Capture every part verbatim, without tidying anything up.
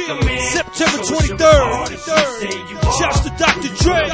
like a man. September twenty-third. Shouts to Doctor Dre.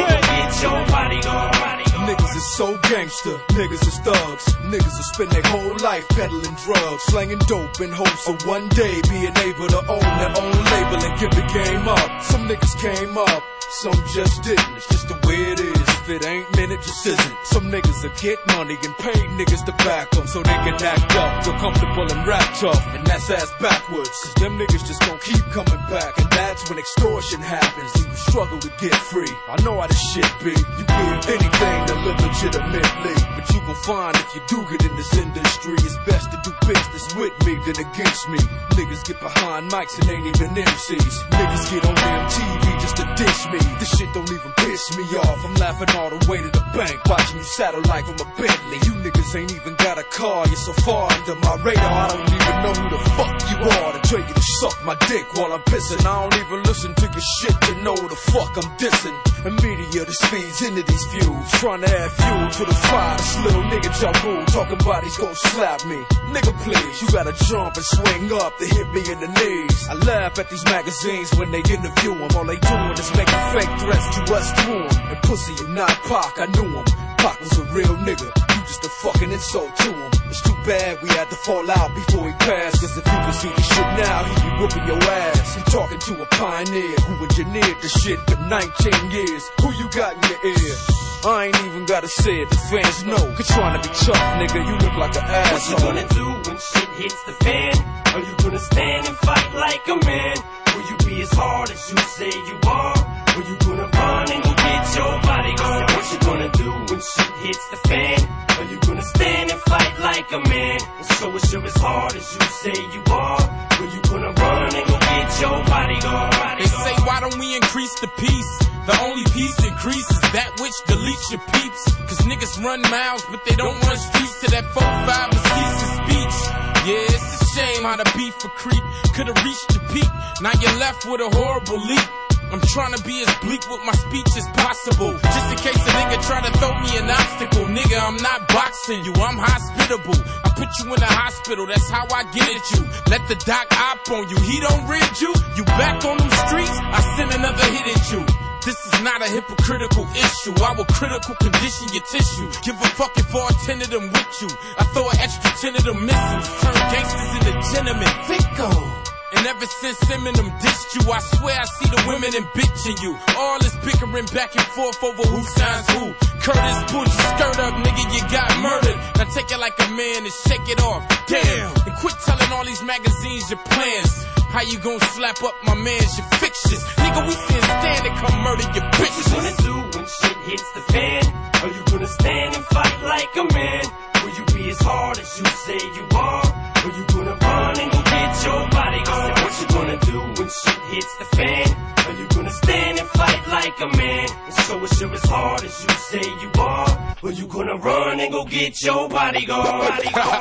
Get your bodyguard. Niggas is so gangster, niggas is thugs. Niggas will spend their whole life peddling drugs, slanging dope in hopes of one day being able to own their own label and give the game up. Some niggas came up, some just didn't. It's just the way it is. If it ain't meant, it just isn't. Some niggas will get money and pay niggas to back them so they can act up, feel comfortable and rap tough, and that's ass backwards. Cause them niggas just gon' keep coming back, and that's when extortion happens. You struggle to get free. I know how this shit be. You give anything to live legitimately, but you gon' find if you do get in this industry, it's best to do business with me than against me. Niggas get behind mics and ain't even M Cs. Niggas get on damn T V just to dish me. This shit don't even piss me off. I'm laughing all the way to the bank, watching you satellite from a Bentley. You niggas ain't even got a car, you're so far under my radar. I don't even know who the fuck you are to tell you to suck my dick while I'm pissing. I don't even listen to your shit to know the fuck I'm dissing. The media that speeds into these views, trying to add fuel to the fire. This little nigga jump rule, talking about he's gon' slap me. Nigga please, you gotta jump and swing up to hit me in the knees. I laugh at these magazines when they interview them. All they doing is making fake threats to us through them. And pussy and not Pac, I knew him. Pac was a real nigga, you just a fucking insult to him. It's too bad we had to fall out before he passed, cause if you could see the shit now, he'd be whooping your ass. He talking to a pioneer who engineered the shit for nineteen years. Who you got in your ear? I ain't even gotta say it, the fans know. Cause trying to be tough, nigga, you look like an asshole. What you gonna do when shit hits the fan? Are you gonna stand and fight like a man? Will you be as hard as you say you are? Or you gonna run and go get your bodyguard? What you gonna do when shit hits the fan? Are you gonna stand and fight like a man? And show us you're as hard as you say you are? Or you gonna run and go get your bodyguard? They say, why don't we increase the peace? The only peace increases that which deletes your peeps. Cause niggas run miles, but they don't run streets to that four five and cease of speech. Yeah, it's a shame how the beef for creep could've reached your peak. Now you're left with a horrible leap. I'm trying to be as bleak with my speech as possible, just in case a nigga try to throw me an obstacle. Nigga, I'm not boxing you, I'm hospitable. I put you in the hospital, that's how I get at you. Let the doc op on you, he don't rid you. You back on them streets, I send another hit at you. This is not a hypocritical issue. I will critical condition your tissue. Give a fuck if all ten of them with you. I throw an extra ten of them missing. Turn gangsters into gentlemen. Fico. And ever since Eminem dissed you, I swear I see the women and bitching you. All this bickering back and forth over who signs who. Curtis, pull your skirt up, nigga, you got murdered. Now take it like a man and shake it off. Damn. And quit telling all these magazines your plans. How you gon' slap up my mans, you fictions. Nigga, we can't stand to come murder your bitches. What you gonna do when shit hits the fan? Are you gonna stand and fight like a man? Will you be as hard as you say you are? Or you gonna run and go get your bodyguard? What you gonna do when shit hits the fan? Are you gonna stand and fight like a man? And show us you're as hard as you say you are? Or you gonna run and go get your bodyguard?